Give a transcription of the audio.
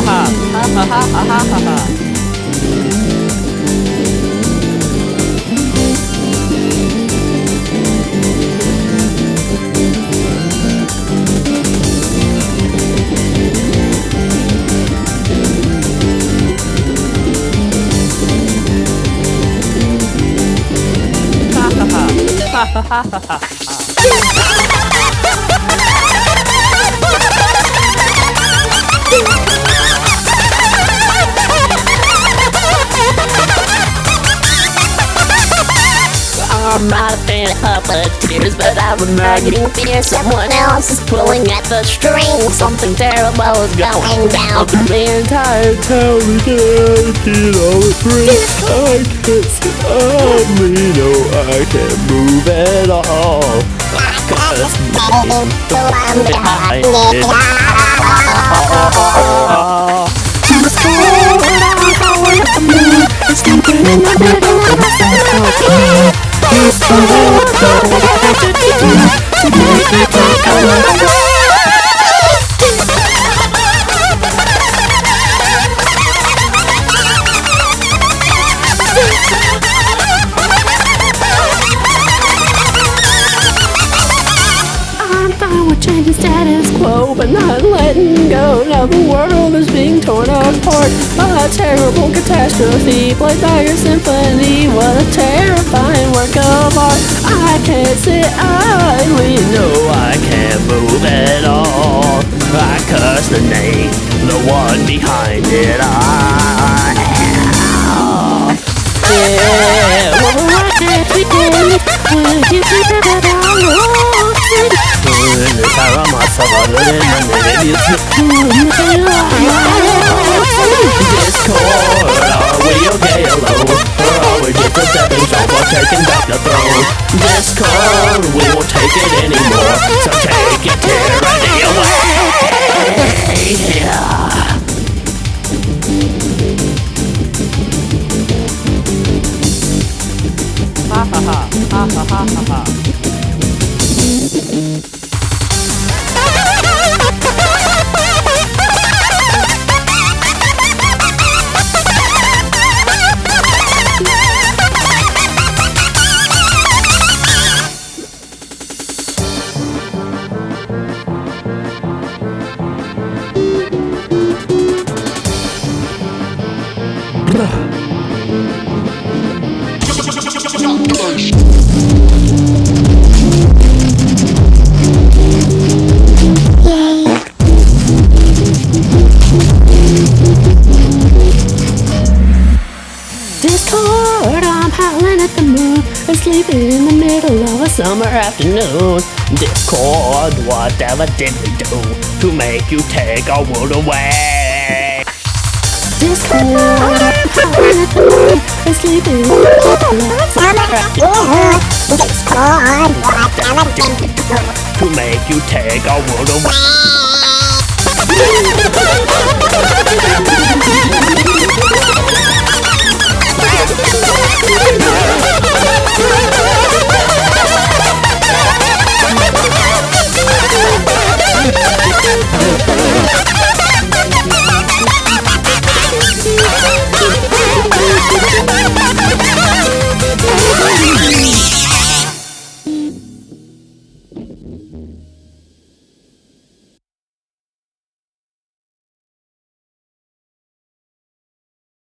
I'm not a fan of puppeteers, but I was not getting fear. Someone else is pulling at the strings. Something terrible is going down. The entire town is acting all free. I can't sit on me, no, I can't move at all. Cause I'm behind it. It's sleeping in the middle of the central. It's the world that I have to do to make it take over. I'm fine with changing status quo, but not letting go. Now the world is being torn apart. A terrible catastrophe played by your symphony. What a terrifying work of art. I can't sit idly, no, I can't move at all. I curse the name, the one behind it all. Yeah, well, I can't begin when you think that I lost it. In the power of my soul, I live in my name. Discord, are we okay alone? Or are we just a stepping stone for taking back the throne? Discord, we won't take it anymore, so take your tyranny away. Yeah. Ha ha ha, ha ha ha ha ha. Discord, I'm howling at the moon and sleeping in the middle of a summer afternoon. Discord, whatever did we do to make you take our world away? Discord, I'm howling at the moon and sleeping in the middle of a summer afternoon. Discord, whatever did we do to make you take our world away?